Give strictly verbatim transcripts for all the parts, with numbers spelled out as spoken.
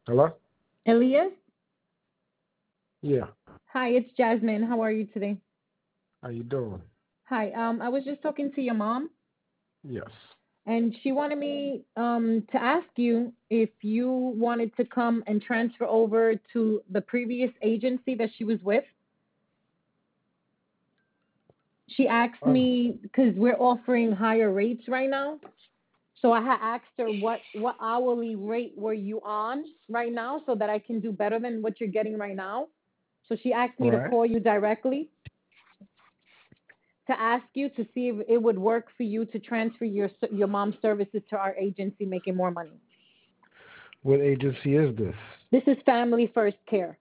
Hello? Elias? Yeah. Hi, it's Jasmine. How are you today? How you doing? Hi. Um, I was just talking to your mom, Yes. and she wanted me um to ask you if you wanted to come and transfer over to the previous agency that she was with. She asked Oh, me because we're offering higher rates right now. So I had asked her what what hourly rate were you on right now so that I can do better than what you're getting right now. So she asked me to right. call you directly to ask you to see if it would work for you to transfer your your mom's services to our agency, making more money. What agency is this? This is Family First Care.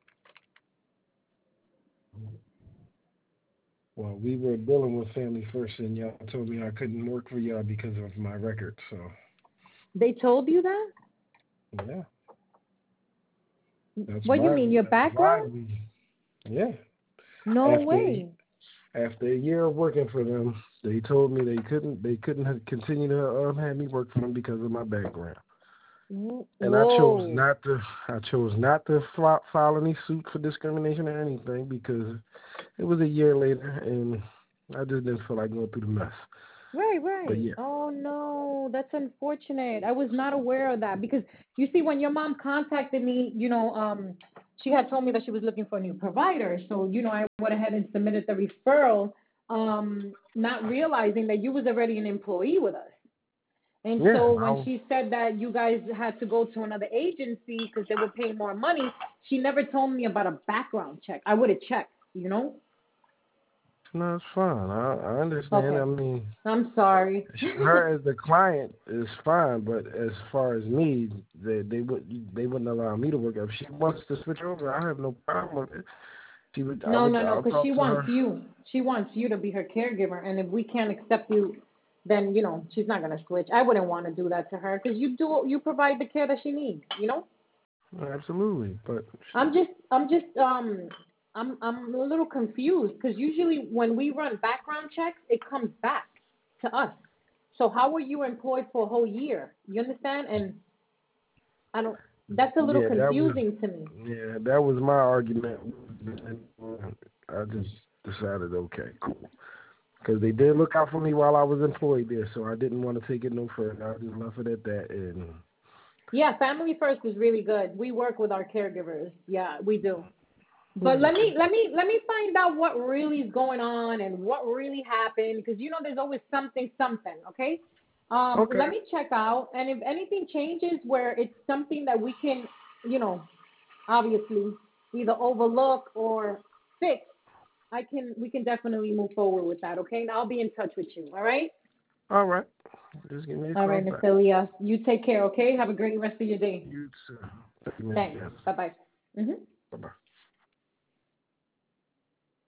Well, we were dealing with Family First, and y'all told me I couldn't work for y'all because of my record. So, They told you that? yeah, that's What you why. mean, your That's why background? we. Yeah. No After way. after a year of working for them, they told me they couldn't they couldn't have, continue to um, have me work for them because of my background. And I chose Whoa. not to. I chose not to file, file any suit for discrimination or anything because it was a year later, and I just didn't feel like going through the mess. Right, But right. yeah, Oh no, that's unfortunate. I was not aware of that because you see, when your mom contacted me, you know, um, she had told me that she was looking for a new provider. So you know, I went ahead and submitted the referral, um, not realizing that you was already an employee with us. And yeah, so I when was, she said that you guys had to go to another agency because they were paying more money, she never told me about a background check. I would have checked, you know. no, it's fine. I, I understand. I Okay, mean, I'm sorry. her as the client is fine, but as far as me, they they would they wouldn't allow me to work. If she wants to switch over, I have no problem with it. She would, I No, would, no, no, I'll because talk she to wants her. you. She wants you to be her caregiver, and if we can't accept you, then you know she's not gonna switch. I wouldn't want to do that to her because you do you provide the care that she needs. You know. Absolutely, but I'm just I'm just um I'm I'm a little confused because usually when we run background checks, it comes back to us. So how were you employed for a whole year? You understand? And I don't. That's a little yeah, that was confusing to me. yeah, that was my argument. I just decided, okay, cool. Because they did look out for me while I was employed there, so I didn't want to take it no further. I just left it at that. And Yeah, Family First is really good. We work with our caregivers. Yeah, we do. But let okay, me let me let me find out what really is going on and what really happened because you know there's always something something. Okay. Um, okay, let me check out, and if anything changes where it's something that we can, you know, obviously either overlook or fix, I can we can definitely move forward with that. Okay, and I'll be in touch with you. All right. all right. Just give me a All call right, back. Natalia. You take care. Okay. Have a great rest of your day. You too. Thank you, Miss Thanks. Jess. Bye bye. Mhm. Bye bye.